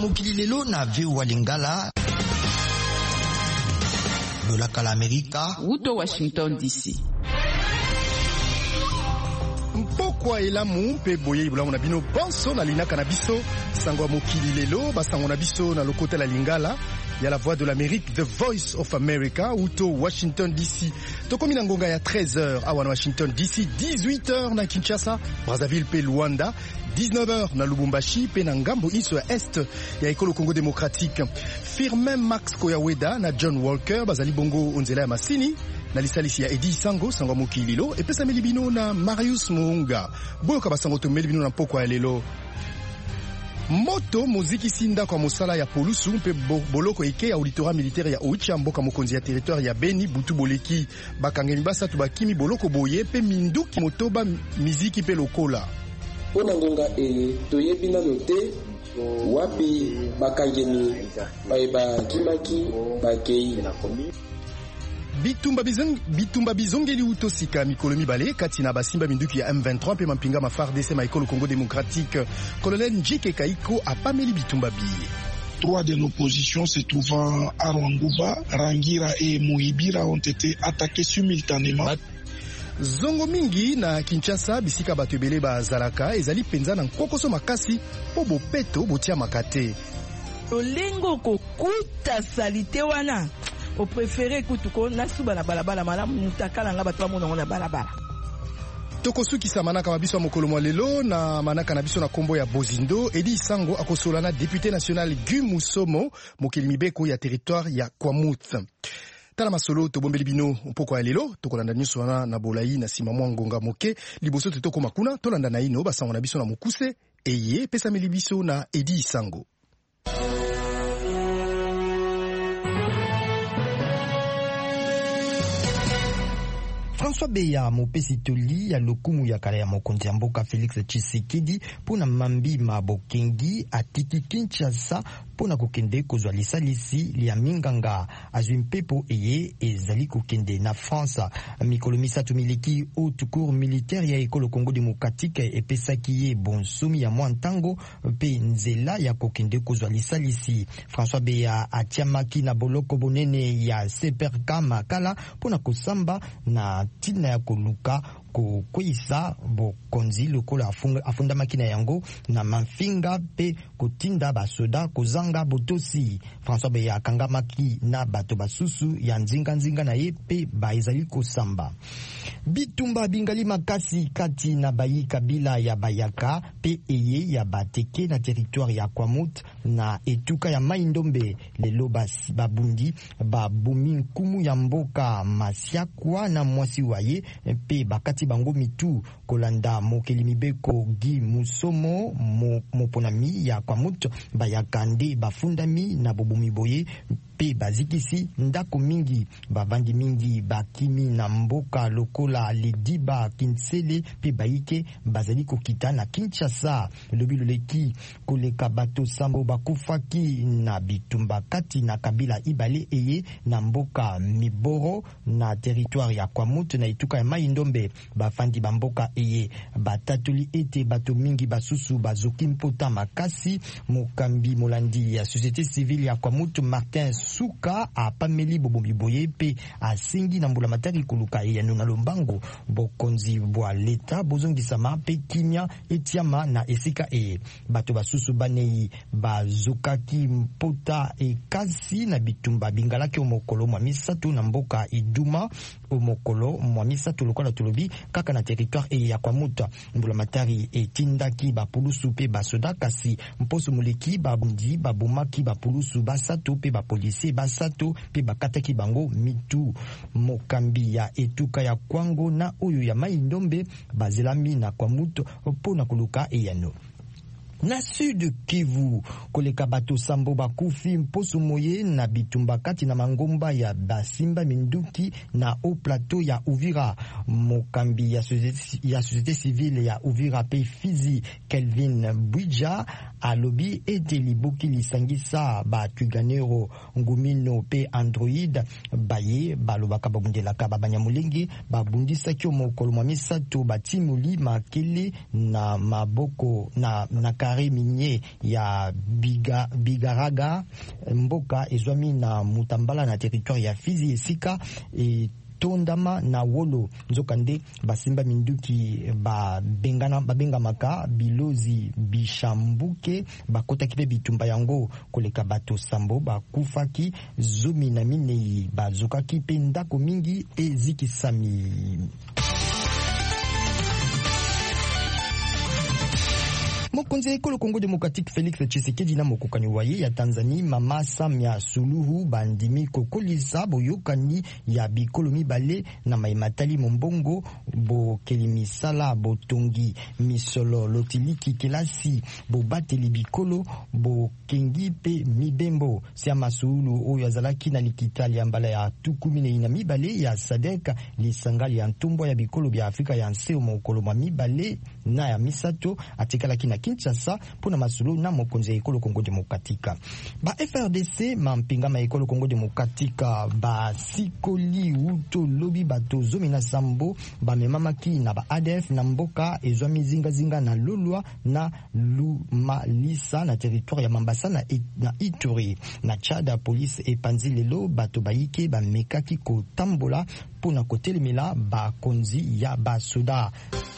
mokili lelo na VOA Lingala. Lolaka la Amerika. Uto Washington DC. Mpokwa elamu mpe boye ibulamu na bino bonso na linaka na biso sango mokili lelo basango na biso na lokota la Lingala ya la voix de l'Amérique, The Voice of America, uto Washington DC. Tokomi na ngonga ya 13h awa na Washington DC, 18h na Kinshasa, Brazzaville pe Luanda, 19h na Lubumbashi pe na ngambo iso ya est ya ekolo Congo Démocratique. Firmin Max Koyaweda na John Walker bazali bongo onzela ya masini na lisalisi ya Edi Sango sango mokili lelo epesa melibino na Marius Muunga. Boyoka basango to melibino na mpoko ya lelo. Moto muziki sinda kwa mosala ya polusu mpe boloko eke ya auditora militaire ya Oicha mboka mokonzi ya territoire ya Beni butu boleki bakangeni basatu bakimi boloko boye pe minduki motoba miziki pe lokola. Pona ngonga toyebi na note wapi bakangeni ba kimaki bakei bitumba bizongeli utosika mikolo mibale kati na basimba minduki ya M23 pe mampinga ma FARDC maikolo Congo Démocratique. Colonel Njike Kaiko a pameli bitumba bi. 3 de nos positions se trouvant à Rwanguba, Rangira et Muhibira ont été attaquées simultanément. Zongo mingi na Kinshasa bisika bato ebele bazalaka ezali penza na nkokoso makasi po bopeto botia makate. Olengo kokuta salite wana o préféré kutuko nasuba na balabala malamu mutakala nga bato bamonango na balabala. Tokosukisa manaka mabiso ya mokolo mwa lelo na manaka na biso na kombo ya Bozindo. Edi Sango akosolana député national Gu Musomo mokili mibeko ya territoire ya Kwamouth. Tala masolo tobombeli bino mpoko ya lelo tokolanda nyuso wana na bolai na sima mwa ngonga moke liboso tetoko makuna tolanda na ino basango na biso na mukuse eye pesa meli biso na Edi Sango. François Beya mopesi toli ya lokumu ya kala ya mokonzi ya mboka Félix Tshisekedi pona mambi mabokengi atiki Kinshasa pona kokende kozwa lisalisi lia minganga azwi mpepo eye ezali kokende na France. Mikolo misatu miliki haute cour militaire ya ekolo Congo Démocratique epesaki ye bonsomi ya mwa ntango pe nzela ya kokende kozwa lisalisi. François Beya atiamaki na boloko bonene ya Seperka makala pona kosamba na tina ya koluka kokwisa bokonzi lokola afundamaki na yango na mafinga pe kotinda basoda kozanga botosi. François Beya akangamaki na bato basusu ya nzinga na ye pe baezali kosamba. Bitumba bingali makasi kati na bayi kabila ya Bayaka pe eye ya bateke na territoire ya Kwamouth na etuka ya Mai-Ndombe. Lelo babundi babumi nkumu ya mboka Masiakwa na mwasi waye pe bakati bango mitu kolanda mokeli mibeko Gu Musomo moponami ya Kwamouth Bayaka nde bafundami na bobumi boye pe bazikisi ndako mingi bavandi mingi bakimi na mboka lokola Lidiba Kinsele pe baike bazali kokita na Kinshasa. Lobi loleki koleka bato sambo bakufaki na bitumba kati na kabila ibale eye na mboka Miboro na territoire ya Kwamouth na ituka ya Mai-Ndombe. Bafandi bamboka eye batatuli ete bato mingi basusu bazoki mpota makasi. Mokambi molandi ya société civile ya Kwamouth Martin Suka apameli bobomi boye pe asingi na mbula matari koluka ya nuna lombango bokonzi bwa leta bozongisama pe kimia etiama na esika bato basusu banei bazokaki mpota ekasi na bitumba bingalaki omokolo mwa misato na mboka Iduma omokolo mwa misato lokola tolobi kaka na territoire ya Kwamouth. Mbula matari etindaki bapulusu pe basoda kasi mposo moleki babundi babomaki bapulusu basato pe bapolisi basato pe bakataki bango mitu. Mokambi ya etuka ya Kwango na oyo ya Mai-Ndombe bazelami na Kwamouth pona koluka eyano. Na Sud Kivu koleka bato sambo bakufi mposo moye na bitumba kati na mangomba ya basimba minduki na au plateau ya Uvira. Mokambi ya société civile ya Uvira pe Fizi Kelvin Bwija alobi ete liboki lisangisa batuganero ngumino pe Android baye balobaka babundelaka babanyamulengi babundisaki omokolo mwa misato batimuli makele na maboko na kare minier ya Bigaraga mboka ezwami na Mutambala na territoire ya Fizi esika Tondama na Wolo nzokande basimba minduki babengamaka bilozi bishambuke bakota kipe bitumba yango koleka bato sambo bakufaki zomi na minei bazokaki pe ndako mingi ezikisami. Mokonzi ekolo Congo Democratique Félix Tshisekedi na mokokani waye ya Tanzania Mama Samia Suluhu bandimi kokolisa boyokani ya bikolo mibale na maimatali mombongo bo kelimisala botongi misolo lotiliki kelasi bo bateli bikolo bo kengi pe mibembo Siama Suluhu oyo azalaki na likitali ya mbala ya tukumine na mibale ya Sadek lisangali ya ntumbo ya bikolo bya Afrika ya nseo mokolo ma mibale na ya misato atikalaki na Kinshasa pona masulu na mokonzi ekolo Congo Demokratika. Ba FRDC mampinga ma ekolo Congo Demokratika ba sikoli uto lobi bato zomi na sambo ba memamaki na ba ADF na mboka ezwami zinga na Lolwa na Lumalisa na territoire ya Mambasa na Ituri. Na Tchad police epanzi lelo bato baike ba mekaki ko tambola pona kotelemela ba konzi ya basoda.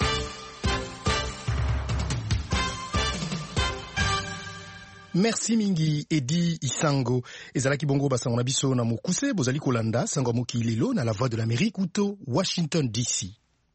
Merci mingi Edi Isango. Ezalaki bongo basango na biso na mokuse bozali kolanda sango mokili lelo na la voix de l'Amérique uto Washington DC.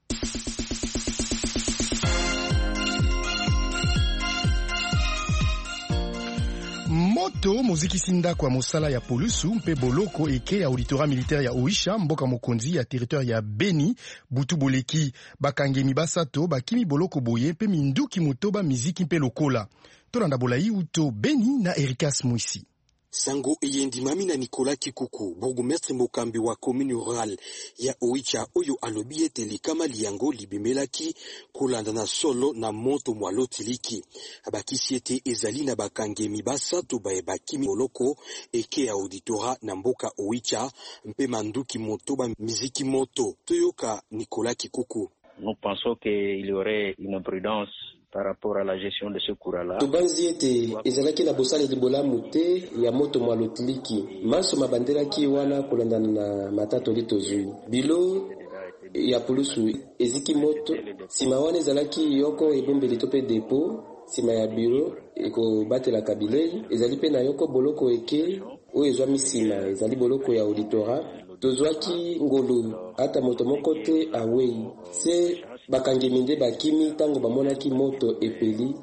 Moto muziki sinda kwa mosala ya polusu mpe boloko eke ya auditora militaire ya Oisha mboka mokonzi ya territoire ya Beni butu boleki bakangemi basato bakimi boloko boye mpe minduki motoba miziki mpe lokola. Tolanda bolai uto Beni na Erikas Mwisi. Sango eyendimami na Nicolas Kikuku, bourgmestre mokambi wa commune rurale ya Oicha oyo alobi ete likama liyango libimelaki kolanda na solo na moto mwalo tiliki. Abakisi ete ezali na bakangemi basato bakimi boloko eke ya auditora na mboka Oicha mpe manduki motoba miziki moto. Toyoka Nicolas Kikuku. Nous pensons qu'il y aurait une imprudence par rapport à la gestion de ce courant-là. Tubanzi ete ezalaki na bosale libola mute ya moto mwalotiliki. Maso mabandera ki wana kulandana na matato litozui. Bilo ya polusu eziki moto. Sima wana ezalaki yoko ebombe litope depo. Sima ya biro eko batela kabilei. Ezali pe na yoko boloko eke. O ezwami sima ezali boloko ya auditora. Tozwaki ngolu ata moto mokote awei. Se bakangemi bakimi tango bamonaki moto epeli.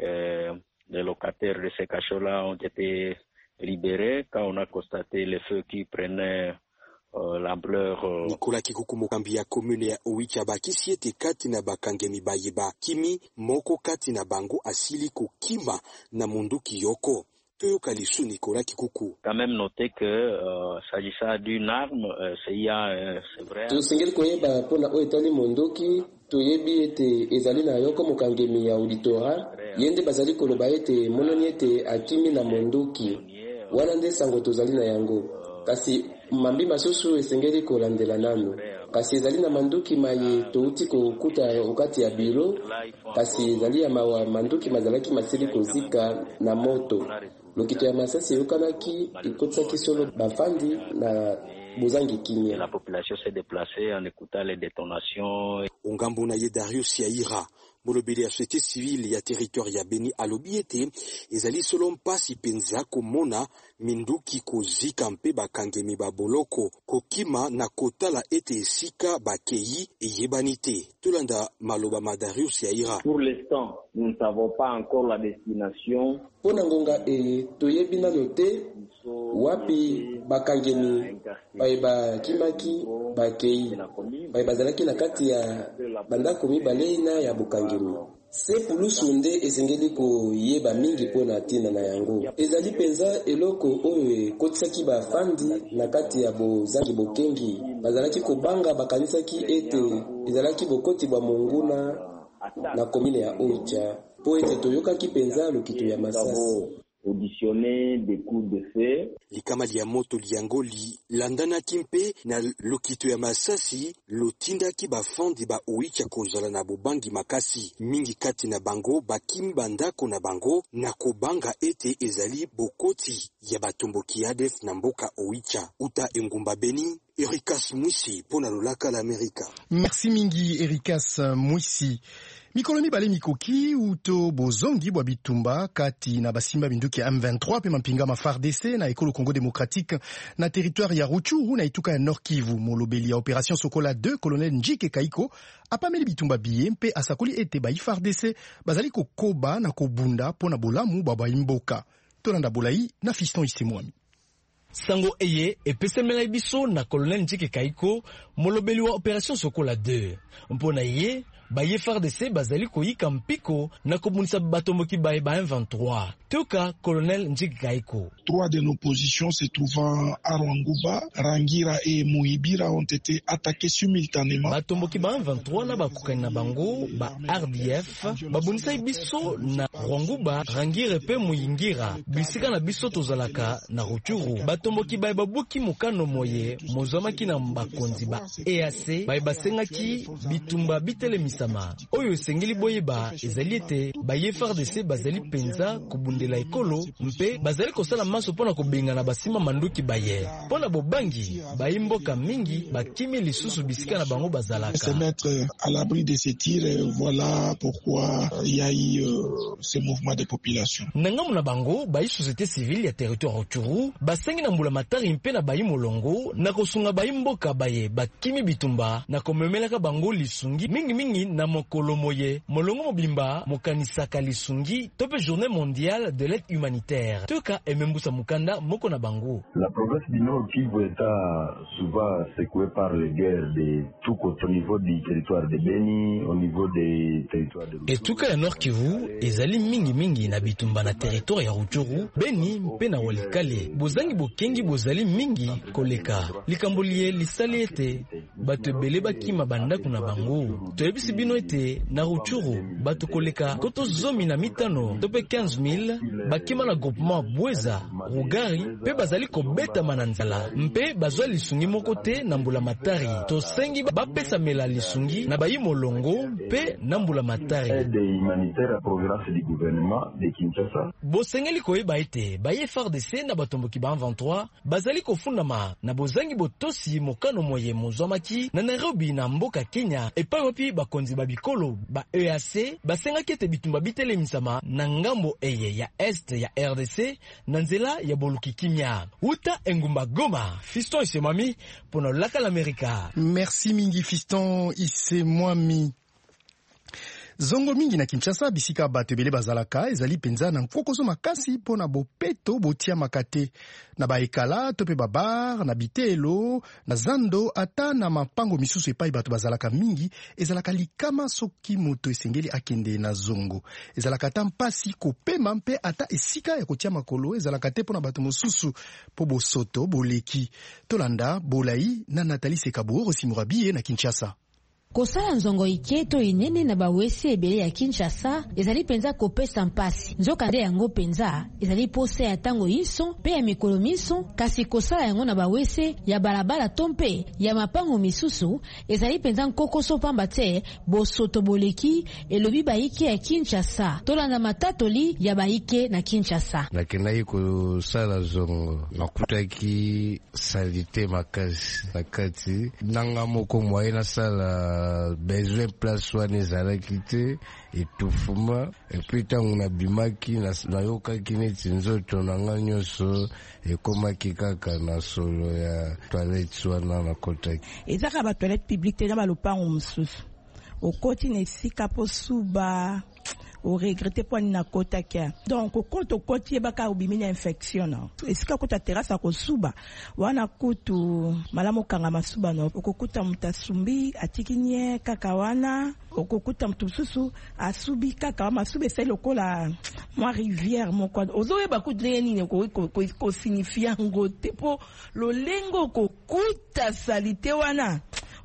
Les locataires de ces cachots-là ont été libérés quand on a constaté les feux qui prenaient l'ampleur. Nicolas Kikuku mokambi ya commune ya Oicha bakisi ete kati na bakangemi bayeba kimi moko kati na bango asili kokima na munduki yoko. Nicolas Kikuku. Quand même noter que s'agissant d'une arme, c'est vrai. Tusingeli koyeba pona o etali mondoki toyebi ete ezali na yoko mokangemi ya auditora yende bazali koloba ete mononi ete akimi na mondoki wana nde sango tozali na yango kasi mambi masusu esengeli kolandela nano kasi ezali na manduki maye touti kokuta okati ya biro kasi ezali ya manduki mazalaki masili kozika na moto lokito ya masasi yokanaki ikotsaki solo bafandi na bozangi kimia. La population s'est déplacée en écoutant les détonations. Ungambo na Darius Yaira molobeli ya société civile ya territoire ya Beni alobi ete ezali solo mpasi penza komona minduki kozika mpe bakangemi baboloko kokima na kotala ete esika bakei eyebani te. Tolanda maloba Darius Yaira. Pour l'instant, nous ne savons pas encore la destination. Pona ngonga toyebi na lote wapi bakangemi bayeba kimaki bakei bayeba zalaki na kati ya bandako mibale na ya bukangemi. Se pulusu nde esengeli koyeba mingi pona tina na yango. Ezali penza eloko oyo kotisaki bafandi na kati ya bozangi bokengi bazalaki kobanga bakanisaki ete ezalaki bokoti bwa monguna na komine ya Oicha po ete toyokaki penza lokito ya masasi. auditionné des coups de feu. Likama lia moto liango li landana kimpe na lokito ya masasi lotinda ki bafandi ba oicha kozala na bobangi makasi mingi kati na bango bakimba ndako na bango na kobanga ete ezali bokoti ya batomboki ADF na mboka oicha uta engumba Beni. Ericas Mwisi pona lolaka l'Amerika. Merci mingi Ericas Mwisi. Mikolo mibale mikoki uto bozongi bwa bitumba kati na basimba binduki ya M23 pe mampinga ma FARDC na ekolo Congo démocratique na territoire ya Rutshuru na ituka ya Nord Kivu. Molobeli ya opération Sokola 2 colonel Njike Kaiko apameli bitumba biye mpe asakoli ete ba FARDC bazali kokoba na kobunda pona bolamu baba imboka. Tolanda bolai na Fiston Isemwami. Sango eye epesemela biso na colonel Njike Kaiko molobeli wa opération Sokola 2 mpona ye baye FARDC bazali koyika mpiko na kobunisa batomboki baye ba M23. Toka colonel Njike Kaiko. 3 de nos positions se trouvant à Rwanguba, Rangira et Muhibira ont été attaqués simultanément. Batomboki ba M23 na bakukani na bango ba RDF babunisa biso na Rwanguba, Rangira pe Muingira bisika na biso tozalaka na Rutshuru. Batomboki baye babuki mukano moye mozamaki na bakonzi ba EAC baye basengaki bitumba bitelemisa oyo esengeli boyeba ezali ete baye FARDC bazali penza kubundela ekolo mpe bazali kosala maso pona kobenga na basima manduki baye pona bobangi baye mboka mingi bakimi lisusu bisika na bango bazalaka se mettre à l'abri de ces tirs. Voilà pourquoi il y a eu ce mouvement de population. Nangamu na bango baye société civile ya territoire Rutshuru basengi na mbula matari mpe na baye molongo na kosunga baye mboka baye bakimi bitumba na komemelaka bango lisungi mingi na mokolo moye molongo mobimba mokanisaka lisungi tope journée mondiale de l'aide humanitaire toka emembusa mukanda moko na bango. La province du Nord Kivu est souvent secouée par les guerres de tout côté au niveau du territoire de Beni, au niveau des territoires de Rutshuru. Etuka ya Nord Kivu ezali mingi na bitumba na territoire ya Rutshuru, Beni mpe na Walikale. Bozangi bokengi bozali mingi koleka. Likambolie lisali ete bato ebele bakima bandako na bango. Toyebisi bino ete na Rutshuru bato koleka koto zomi na mitano tope 15,000 bakima na groupement Bweza, Rugari pe bazali kobeta mananzala mpe bazwa lisungi moko te na mbula matari. Tosengi bapesa mela lisungi na bayi molongo pe na mbula matari. Aide humanitaire à province du gouvernement de Kinshasa. Bosengeli koyeba ete baye FARDC na batomboki ba 23 bazali kofundama na bozangi botosi mokano moye mozwamaki na Nairobi na mboka Kenya epai wapi bakonzi babikolo ba EAC basengaki ete bitumba bitelemisama na ngambo eye ya est ya RDC na nzela ya boluki kimia. Uta engumba Goma, Fiston Isemwami pona laka l'Amerika. Merci mingi Fiston Isemwami. Zongo mingi na Kinshasa bisika bato ebele bazalaka ezali penza na nkokozo makasi pona bopeto botia makate na baekala tope babar na bitelo na zando ata na mapango misusu epai bato bazalaka mingi ezalaka likama soki moto esengeli akende na zongo ezalaka ata mpasi kopema mpe ata esika ya kotia makolo ezalaka te pona bato mosusu po bosoto boleki tolanda bolai na Nathalie Sekabo Rosimurabiye na Kinshasa. Kosala nzongo iketo inene na bawesi ebele ya Kinshasa ezali penza kopesa mpasi nzoka nde yango penza ezali pose ya tango iso pe ya mikolo miso kasi kosala yango na bawesi ya balabala tompe ya mapango misusu ezali penza nkokoso pamba te bosoto boleki elobi baike ya Kinshasa tolanda matatoli ya baike na Kinshasa. Nakendaki kosala zongo nakutaki salite makasi na kati nanga moko mwaye na sala besoin place wana ezalaki te etufuma epui ntango nabimaki nayokaki neti nzoto nanga nyonso ekomaki kaka na solo ya toilette wana nakotaki ezaka ba toilette publique te na balopango mosusu okoti na esika po suba o regretter pour na kota kia donc koto koti baka ubimina infection esika kota terrasse ko suba wana kutu malamo kanga masuba no okokuta mutasumbi atikinye kaka wana okokuta mtususu asubi kaka masuba c'est lokola moi rivière moko ozoye bakudre nini ko signifia ngote po lolengo kokuta salite wana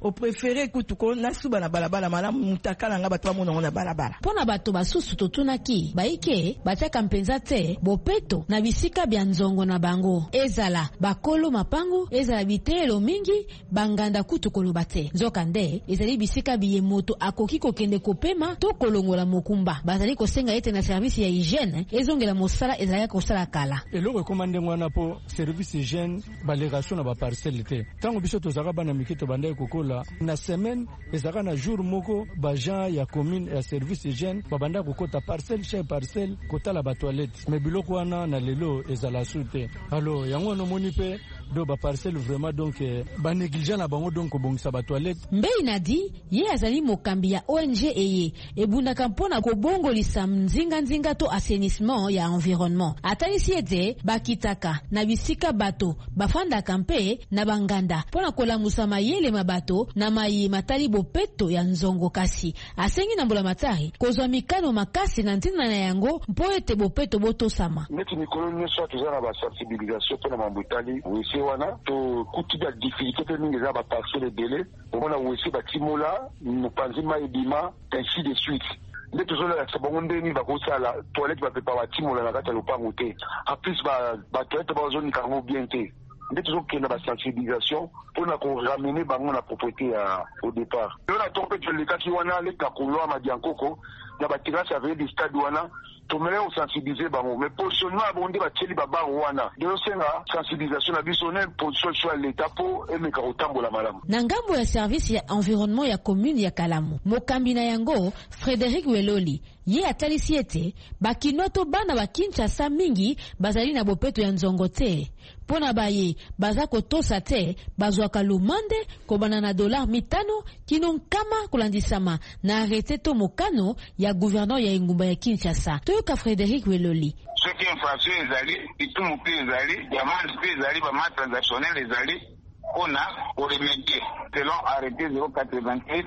o préféré kutuko na suba na balabala malamu mutakala nga bato bamonango na balabala. Pona bato basusu totunaki baike batiaka mpenza te bopeto na bisika bya nzongo na bango, ezala bakolo mapango, ezala bitelo mingi banganda kutukolo bate. Nzokande ezali bisika biye moto akoki kokende kopema to kolongola mokumba, bazali kosenga ete na service ya hygiène ezongela mosala ezali kosala kala. Eloko komande ngwana po service hygiène balégation na ba parcelle te. Tango biso tozaka bana mikito banda kokola na semaine ezaka na jour moko ba gens ya commune ya service hygiène babanda kokota parcelle chez parcelle kotala ba toilette. Mais biloko wana na lelo ezala sute. Alors yango no moni pe do ba parcelle vraiment donc ba négligent na bango donc bongisa ba toilette. Mbei nadi ye azali mokambi ya ONG eye ebundaka mpona kobongolisa nzinga to assainissement ya environnement. Atalisi ete bakitaka na bisika bato bafandaka mpe na banganda mpona kolamusa mayele mabato na mayi matali bopeto ya nzongo, kasi asengi na mbula matari kozwa mikano makasi na ntina na yango mpo ete bopeto botosama. Neti mikolo nyonso tozala ba sensibilisation mpona mambutali wese wana to kutida difficulté pe mingi za ba parcelle délai omona wese batimola mopanzi maibima ainsi de suite. Nde tozola sabongo ndeni bakosala toilette bapepa batimola na kati ya lopango te, en plus ba toilette bazonika yango bien te. Nde tozokenda ba sensibilisation mpona koramener bango na propriété au départ. Yo na tompe tolekaki wana leka kolwa madiankoko na batirasi avec des stades wana tomele osensibiliser bango, mais positionnement abonde batieli babango wana deosenga sensibilisation na biso ne position soit l'état po emeka kotambola malamu. Na ngambo ya service ya environnement ya commune ya Kalamu, mokambi na yango Frédéric Weloli ye atalisi ete bakinoto bana ba Kinshasa mingi bazali na bopeto ya nzongo te. Pona baye baza kotosa te bazwaka lumande kobana na $500 kino nkama kulandisama na arrêté to mokano ya gouverneur ya engumba ya Kinshasa. Toyoka Frédéric Weloli. Ce qui est facile ezali itumu pe ezali diamant pe ezali ba mat transactionnel ezali on a remédié selon arrêté 088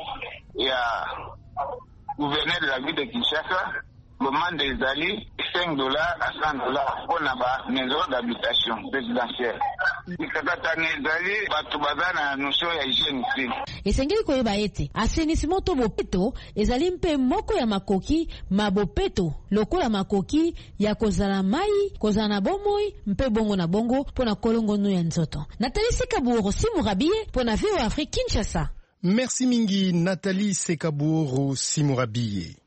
ya gouverneur de la ville de Kinshasa. Le mandat des alliés, $5 à $100 pour la maison d'habitation résidentielle. Esengeli koyeba ete assainissement to bopeto ezali mpe moko ya makoki mabopeto lokola makoki ya kozala mai kozala na bomoi mpe bongo na bongo pona kolongono ya nzoto. Nathalie Sekaburo Simurabie pona VOA Afrique Kinshasa. Merci mingi Nathalie Sekaburo Simurabie.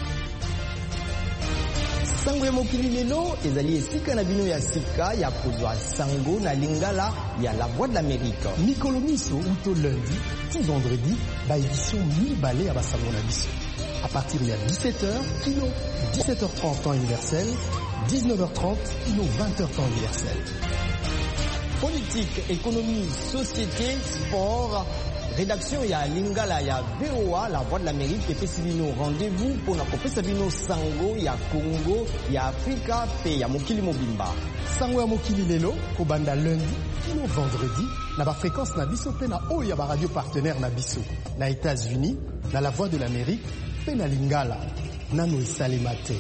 Sango ya mokili lelo ezali esika na bino ya sika ya kozwa sango na lingala ya La Voix de l'Amérique. Mikolo miso uto lundi, ti vendredi, ba édition mi-balé à basango na biso. À partir de 17h, kilo 17h30 temps universel, 19h30, kilo 20h temps universel. Politique, économie, société, sport. Rédaction ya lingala ya VOA La Voix de l'Amérique et pesibino rendez-vous pour na kopesa bino sango ya Congo ya Afrika pe ya mokili mobimba. Sango ya mokili lelo ko banda lundi kino vendredi na ba fréquence na biso pe na oyo ya ba radio partenaire na biso na États-Unis na La Voix de l'Amérique pe na lingala nano esalemate.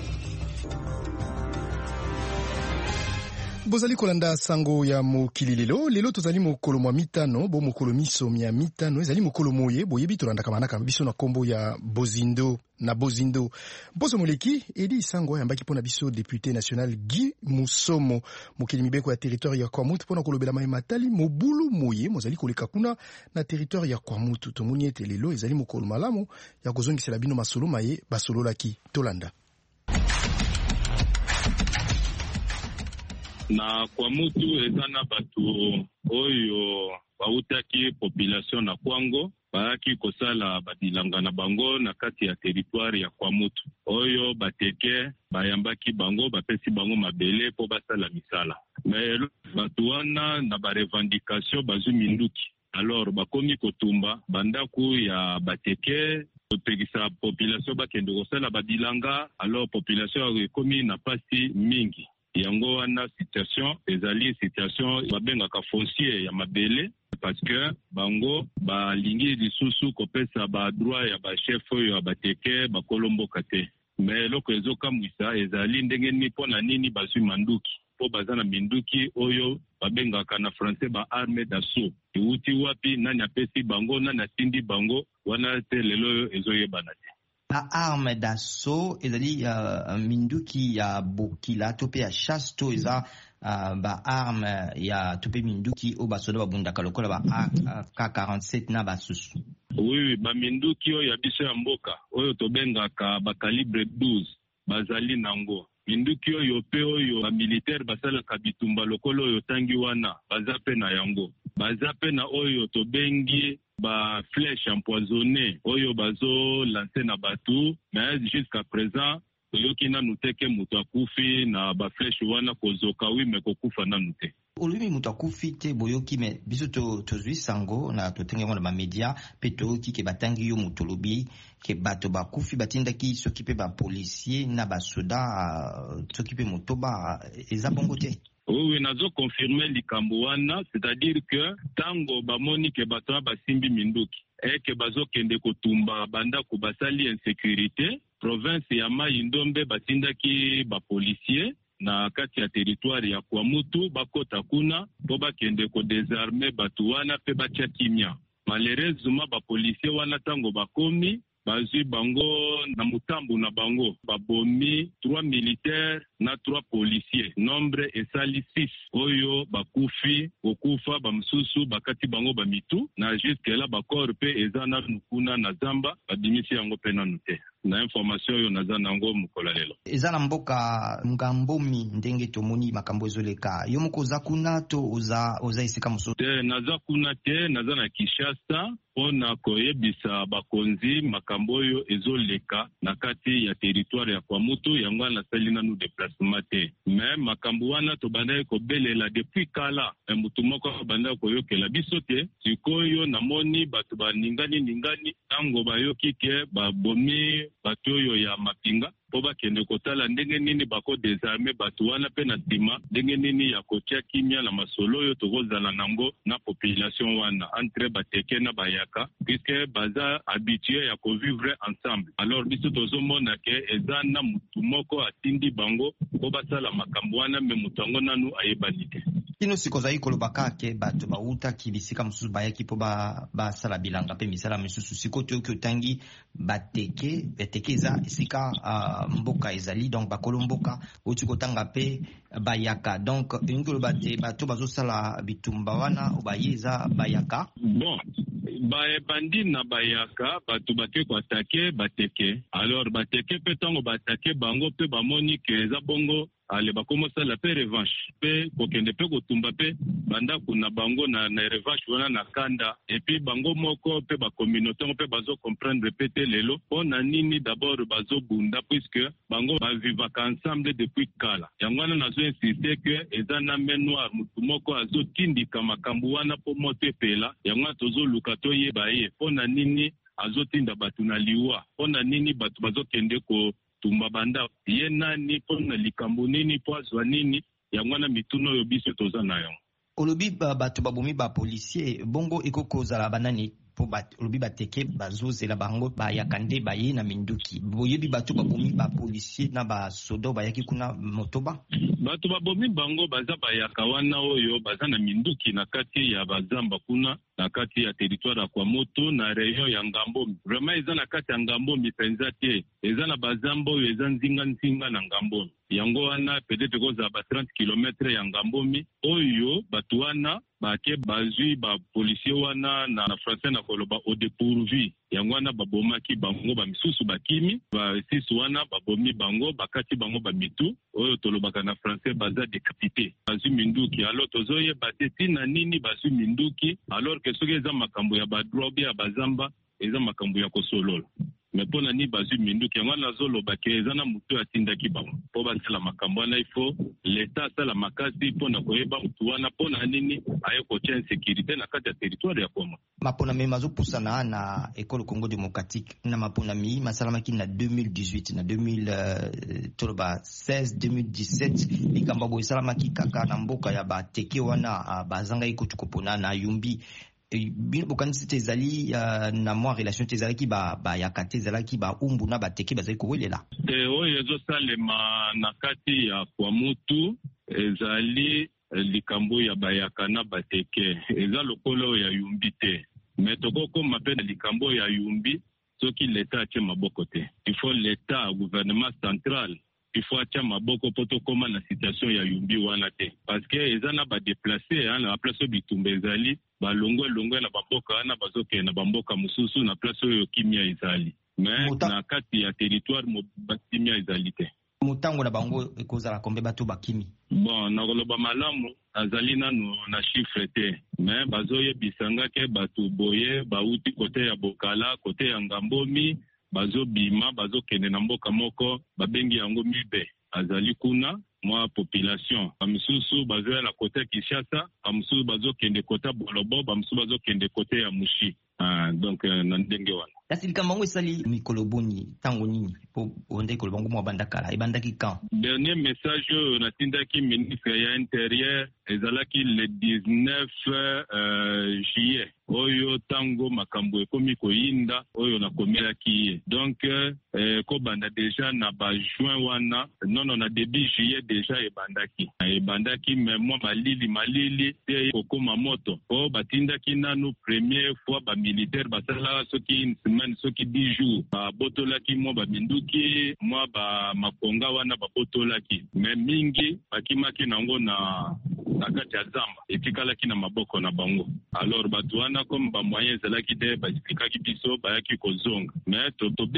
Bozali kolanda sango ya mokili lelo tozali mokolo mwa mitano bo mokolo miso mia mitano ezali mokolo moye boyebi tolanda kamanaka biso na kombo ya Bozindo na Bozindo. Bozo moleki edi sango yambaki pona biso député national Guy Musomo mokili mibeko ya territoire ya Kwamouth pona kolobela mai matali mobulu moye mozali koleka kuna na territoire ya Kwamouth. Tomoni ete lelo ezali mokolo malamu ya kozongisela bino masolo maye basololaki tolanda. Na Kwamouth eza na bato oyo bautaki population na Kwango bayaki kosala badilanga na bango na kati ya territoire ya Kwamouth oyo bateke bayambaki bango bapesi bango mabele po basala misala. Mais bato wana na ba revendication bazwi minduki. Alors bakomi kotumba bandaku ya bateke otegisa population bakende kosala badilanga. Alors population ekomi na pasi mingi. Yango wana situation ezali situation babengaka foncier ya mabele parce que bango balingi lisusu kopesa ba droit ya ba chef oyo abateke bakolomboka te. Mais loko ezokamwisa ezali ndenge ni pona nini bazwi manduki po bazana minduki oyo babengaka na français ba arme d'assaut. Iwuti wapi nani apesi bango nani atindi bango wana te lelo ezoyebana te. Ba arme d'assaut ezali minduki ya bokila to pe ya chasse to eza ba arme ya to pe minduki o basoda babundaka lokola ba AK-47 na basusu. Oui, ba minduki oyo ya biso ya mboka oyo tobengaka ba calibre 12 bazali nango. Minduki oyo pe oyo ba militaire basalaka bitumba lokolo oyo tangi wana baza pe na yango. Baza pe na oyo tobengi ba flèche empoisonnée oyo bazo lancer na batu, mais jusqu'à présent toyoki nanu teke mutu akufi na ba flèche wana kozoka wi me kokufa nanu te. Olumi mutu akufi te boyoki me biso tozwi sango na totenge ngo na ba media pe toyoki ke batangi yo mutu lobi ke bato bakufi batindaki soki pe ba policier na ba soda soki pe motoba eza bongo te. Oui, nazo confirmer likambo wana, c'est-à-dire que tango bamoni ke bato basimbi minduki ke bazo kende kotumba banda ko basali insécurité province ya Mai Ndombe batindaki ba policier na kati ya territoire ya Kwamutu bakota kuna po bakende ko désarmer batu wana pe batia kimia. Malheureusement ba policier wana tango bakomi bazwi bango na mutambu na bango babomi 3 militaires na 3 policiers, nombre esali 6 oyo bakufi okufa bamsusu bakati bango bamitu na jusque là bakor pe eza na nukuna na zamba badimisi yango pe na nute na information oyo naza nango mukola lelo. Eza na mboka ngambomi ndenge tomoni makambo ezoleka yo moko za kuna to oza isika muso te naza kuna te naza na Kinshasa pona koyebisa bakonzi makambo oyo ezoleka na kati ya territoire ya Kwamutu yango na sali nanu déplacement te mais makambo wana to bandai ko belela depuis kala mutu moko bandai ko yokela biso te sikoyo namoni bato ningani tango bayoki ke babomi bato oyo ya mapinga po bakende kotala ndenge nini bako désarmer bato wana pe na nsima ndenge nini ya kotia kimia na masolo oyo tokozala nango na population wana entre bateke na bayaka puisque baza habitué ya kovivre ensemble. Alors biso tozomona ke eza na mutu moko atindi bango po basala makambo wana me mutu yango nanu ayebani te. Kino sikozai kolobaka ke bato bauta kibisika mususu bayaki po basala bilanga pe misala misusu sikoto oki otangi bateke eza esika mboka ezali donc bakolo mboka oti kotanga pe bayaka donc ingolo bate bato bazosala bitumba wana obayeza bayaka bon bandi na bayaka bato bake ko atake bateke alors bateke pe tango batake bango pe bamoni ke eza bongo ale bakomosala pe revanche pe kokende pe kotumba pe banda kuna bango na revanche wana na kanda et puis bango moko pe ba communauté pe bazo comprendre pe te lelo pona nini d'abord bazo bunda puisque bango ba vivaka ensemble depuis kala yango wana nazo insister que eza na main noire mutu moko azo tindika makambo wana po moto epela yango tozo luka to yeba ye pona nini azo tinda batu na liwa pona nini batu bazo kende ko tumba banda ye nani pona likambo nini po azwa nini yango na mituno oyo biso toza na yango. Olobi bato babomi ba policier bongo ekokozala banani po olobi bateke bazozela bango bayakande baye na minduki boyebi bato babomi ba policier na ba sodo bayaki kuna motoba bato babomi bango baza bayaka wana oyo baza na minduki na kati ya bazamba kuna na kati ya territoire ya Kwamutu na région ya Ngambomi vraiment eza na kati ya Ngambomi penza te eza na bazamba oyo eza nzinga na Ngambomi yango wana peut-être koza ba 30 km ya Ngambomi oyo bato wana bake bazwi ba policier wana na français na koloba au dépourvu yango wana babomaki bango ba misusu bakimi ba sisi wana babomi bango bakati bango ba mitu oyo tolobaka na français baza décapité bazwi minduki alors tozoye bateti na nini bazwi minduki alors que soki eza makambo ya ba drogue ya bazamba eza makambo ya kosolola mais pona ni bazwi minduki yango nazoloba ke eza na mutu atindaki bango po basala makambo wana ifo l'État asala makasi pona koyeba mutu wana pona nini aye kotia insécurité na kati ya territoire ya Goma. Mapona me mazopusana na École Congo Démocratique na mapona mi masalamaki na 2018 na 2016 2017 likamba bo salamaki kaka na mboka ya bateke wana bazanga ikotukopona na yumbi bino bokanisi te ezali na mwa relation te ezalaki bayaka te ezalaki baumbu na bateke bazali kowelela te oyo ezosalema na kati ya Kwamutu ezali likambo ya bayakana bateke eza lokolo ya yumbi te mais tokokoma mpe na likambo ya yumbi soki l'État atie maboko te. Il faut l'État, gouvernement central, il faut atie maboko po tokoma na situation ya yumbi wana te parce que ezana ba déplacer na place bitumba ezali balongwe na bamboka wana bazoke na bamboka mususu na place oyo kimia ezali mais na kati ya territoire mo kimia ezali te. Mutango na bango ekozala kombe bato bakimi. Bon, na koloba malamu azali nanu na chiffre te mais bazoyebisanga ke bato boye bauti kote ya Bokala, kote ya Ngambomi, bazobima bazokende na mboka moko babengi yango mibe azali kuna mwa population bamisusu bazoya na kote ya Kinshasa, bamisusu bazokende kote Bolobo, bamisusu bazokende kote ya Mushi. Donc na ndenge wana kasi likambango esali mikolo boni tango nini po onde ko bango mwa bandakala ebandaki quand dernier message natindaki ministre ya intérieur ezalaki le 19 juillet oyo tango makambo ekomi koyinda oyo nakomelaki ye donc ko banda déjà na ba juin wana non na début juillet déjà ebandaki mais moi malili te kokoma moto po batindaki nanu première fois ba militaire basala soki une semaine soki 10 jours botolaki mo baminduki mo ba makonga wana babotolaki mais mingi bakimaki nango na kati ya zamba etikalaki na maboko na bango alors batu wana comme ba moyen ezalaki te baexplikaki biso bayaki kozonga mais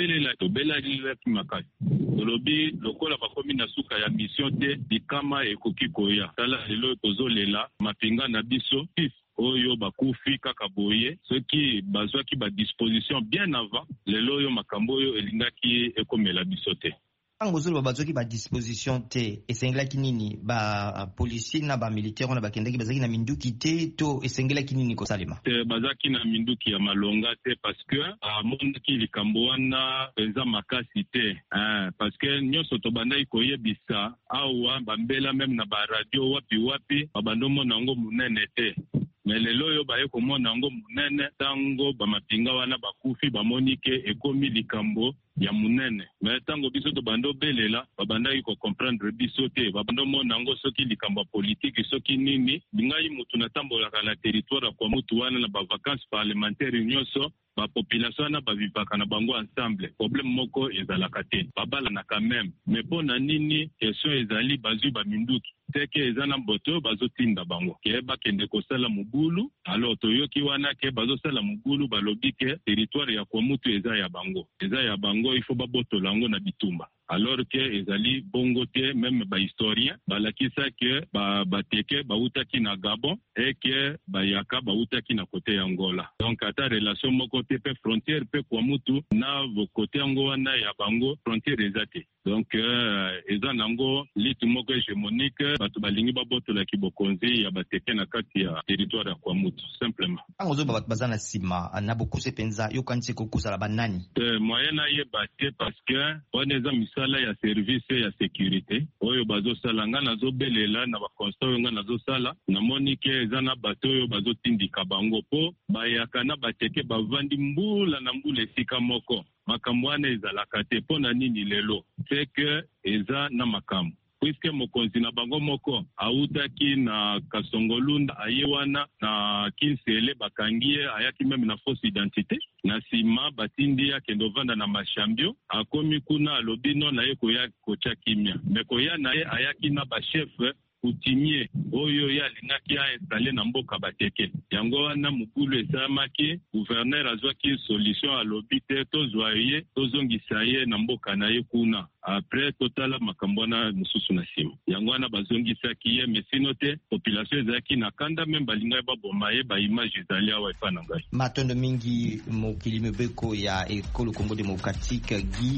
tobelaki makasi tolobi lokola bakomi na suka ya mission te bikama ekoki koya tala lelo tozolela mapinga na biso oyo bakufi kaka boye soki bazwaki ba disposition bien avant lelo oyo makambo oyo elingaki ekomela biso te. Tango zolo bazwaki ba disposition te esengelaki nini ba policier na ba militaire na bakendaki bazaki na minduki te to esengelaki nini kosalema te bazaki na minduki ya malonga te parce que mondaki likambo wana penza makasi te parce que nyonso tobandaki koyebisa awa bambela même na ba radio wapi babando nango munene te mais lelo oyo baye komona yango munene tango bamapinga wana bakufi bamoni ke ekomi likambo ya munene mais tango biso tobando belela babandaki ko comprendre biso te babando mona yango soki likambo politique soki nini bingai mutu na tambolaka na territoire kwa mutu wana na ba vacances parlementaires nyonso ba population na bavivaka na bango ensemble problème moko ezalaka te babala na quand même mais pona nini question ezali bazui ba minduki teke ezana mboto bazotinda bango ke bakende kosala mugulu alors toyoki wana ke bazosala mugulu balobi ke territoire ya kwa mutu eza ya bango il faut babotola yango na bitumba alors que ezali bongo te même ba historien balakisa ke bateke bautaki na Gabon et que bayaka bautaki na kote ya Angola donc ata relation moko te pe frontière pe kwa mutu na kote yango wana ya bango frontière ezate donc eza nango litu moko hégémonique batu balingi babotola kibokonzi ya bateke na kati ya territoire ya kwa mutu simplement angozo bazana sima na bokuse penza yokanise kokusala banani moyen na ye bate parce que oneza misala ya service ya sécurité oyo bazosala nga nazobelela na bakonstat oyo nga nazosala namoni ke eza na bato oyo bazotindika bango po bayaka na bateke bavandi mbula na mbula esika moko makambo wana ezalaka te mpo na nini lelo c'est que eza na makambo puisque mokonzi na bango moko autaki na Kasongolunda aye wana na Kinsele bakangie ayaki meme na fausse identité na sima batindi yake ndovanda na mashambio akomi kuna alobino na ye koya kocha kimia mekoya na ye ayaki na ba chef coutumier oyo ya lingaki a installé na mboka bateke yango wana mukulu esamaki gouverneur azwaki solution alobi te tozwa ye tozongisa ye na mboka na ye kuna après totala makambo na mususu na sima yango wana bazongisaki ye mesino te population ezalaki na kanda même balinga baboma ye ba image ezali awa epa na ngai matondo mingi mokili mebeko ya ekolo Congo démocratique Guy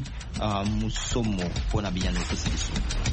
Musomo pona biyano kosibiso.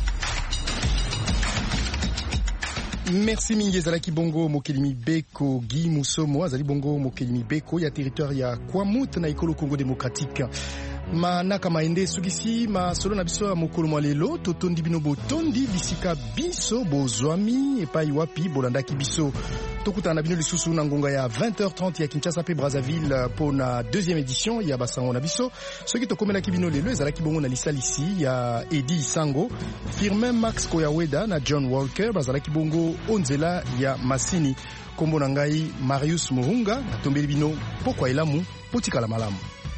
Merci mingi ezalaki bongo mokili beko Guy Musomo azali bongo mokili beko ya territoire ya Kwamut na ekolo Congo démocratique. manaka maende sukisi masolo na biso ya mokolo mwa lelo totondi bino botondi bisika biso bozwami epai wapi bolandaki biso tokutana bino lisusu na ngonga ya 20h30 ya Kinshasa pe Brazzaville pona deuxième édition ya basango na biso soki tokomelaki bino lelo ezalaki bongo na lisalisi ya Edi Sango Firmin Max Koyaweda na John Walker bazalaki bongo onzela ya Masini kombo na ngai Marius Murunga natombeli bino pokwa elamu potikala malamu.